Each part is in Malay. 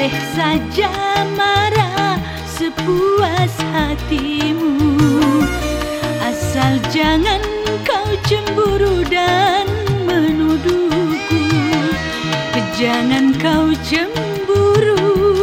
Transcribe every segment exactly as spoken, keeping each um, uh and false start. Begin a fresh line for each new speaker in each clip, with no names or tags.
Boleh saja marah sepuas hatimu, asal jangan kau cemburu dan menuduhku. Jangan kau cemburu.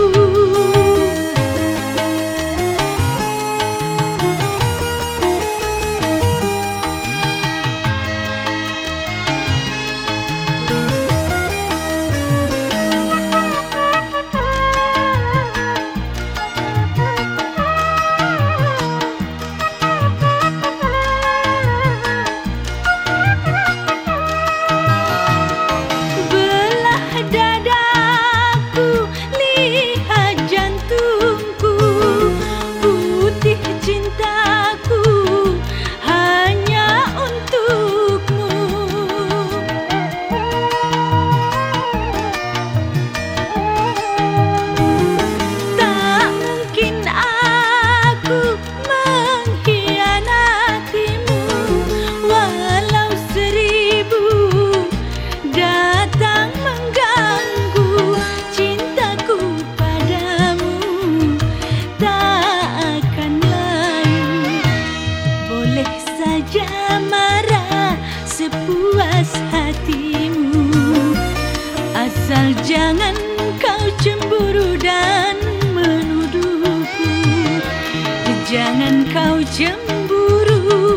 Sepuas hatimu, asal jangan kau cemburu dan menuduhku. Jangan kau cemburu.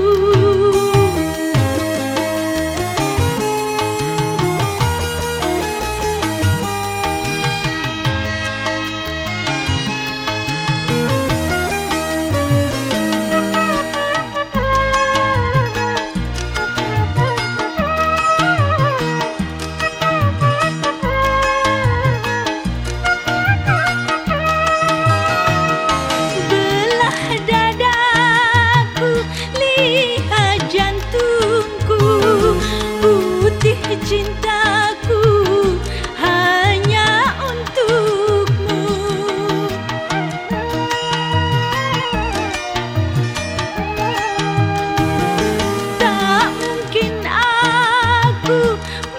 Cintaku hanya untukmu. Tak mungkin aku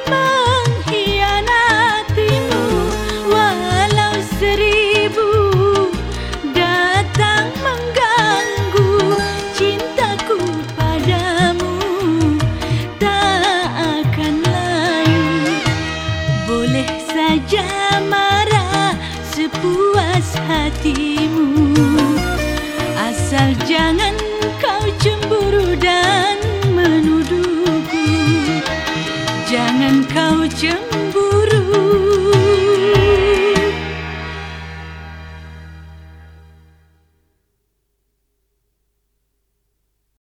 mengkhianatimu, walau seribu datang mengganggu. Cintaku padamu boleh saja marah sepuas hatimu, asal jangan kau cemburu dan menuduhku. Jangan kau cemburu.